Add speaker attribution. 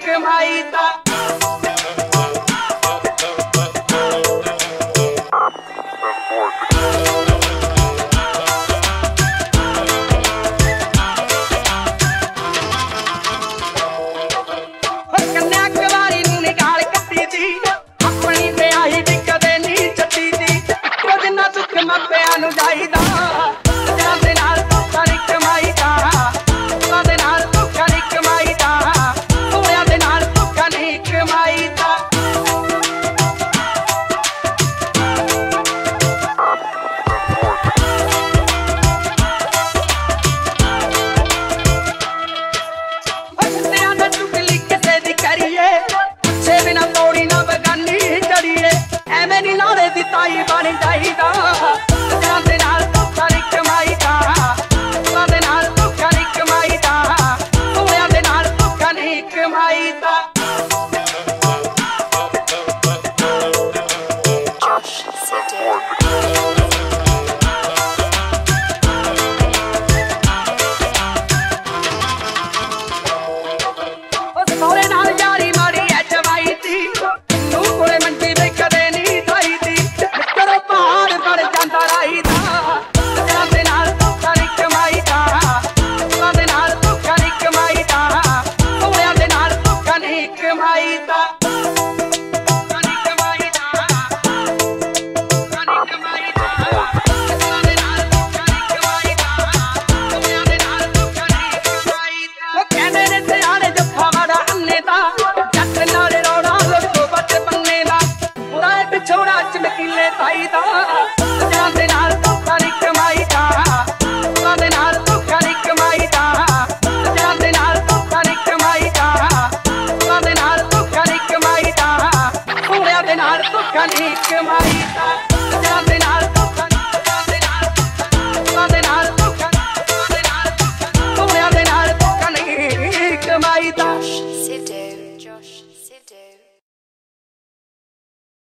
Speaker 1: ਕਮਾਈ ਦਾ। ਮਾਪਿਆਂ ਨੂੰ ਜਾਈਦਾ ਦੇ ਨਾਲ ਧੋਖਾ ਨਹੀਂ ਕਮਾਈਦਾ, ਦੇ ਨਾਲ ਧੋਖਾ ਨਹੀਂ ਕਮਾਈਦਾ, ਹੋਇਆ ਦੇ ਨਾਲ ਧੋਖਾ ਨਹੀਂ ਕਮਾਈਦਾ। ਦਾ ਚੁਗਲੀ ਕਿਸੇ ਦੀ ਕਰੀਏ, ਪੁੱਛੇ ਬਿਨਾ ਤੋੜੀ ਨਾ ਬਗਾਨੀ ਚੜੀਏ, ਐਵੇਂ ਨੀ ਲਾੜੇ ਦੀ ਤਾਈ ਬਣ ਜਾਈਦਾ। ਦੇ ਨਾਲ ਧੋਖਾ ਨਹੀਂ ਕਮਾਈਦਾ, ਦੇ ਨਾਲ ਧੋਖਾ ਨਹੀਂ ਕਮਾਈਦਾ, ਹੋਇਆ ਦੇ ਨਾਲ ਧੋਖਾ ਨਹੀਂ ਕਮਾਈਦਾ। ਸੋਹਰੇ ਨਾਲ ਯਾਰੀ ਮਾਰੀ ਐ ਜਵਾਈ ਦੀ, ਨੂੰ ਕੋਲੇ ਮੰਜੀ ਵੇ ਕਦੇ ਨਹੀਂ ਖਾਈ ਦੀ, ਕਰੋ ਪਹਾੜ ਬਣ ਜਾਂਦਾ ਰਾਈ ਦਾ। ਦੇ ਨਾਲ ਧੋਖਾ ਨਹੀਂ ਕਮਾਈਦਾ, ਦੇ ਨਾਲ ਧੋਖਾ ਨਹੀਂ ਕਮਾਈਦਾ, ਹੋਇਆ ਦੇ ਨਾਲ ਧੋਖਾ ਨਹੀਂ ਕਮਾਈਦਾ। ਛੋੜਾ ਚਮਕੀਲੇ ਤਾਈ ਦਾ, ਦੇ ਨਾਲ ਧੋਖਾ ਨਹੀਂ ਕਮਾਈਦਾ, ਦੇ ਨਾਲ ਧੋਖਾ ਨਹੀਂ ਕਮਾਈਦਾ, ਦੇ ਨਾਲ ਧੋਖਾ ਨਹੀਂ ਕਮਾਈਦਾ, ਦੇ ਨਾਲ ਧੋਖਾ ਨਹੀਂ ਕਮਾਈਦਾ, ਹੋਇਆ ਦੇ ਨਾਲ ਧੋਖਾ ਨਹੀਂ ਕਮਾਈਦਾ।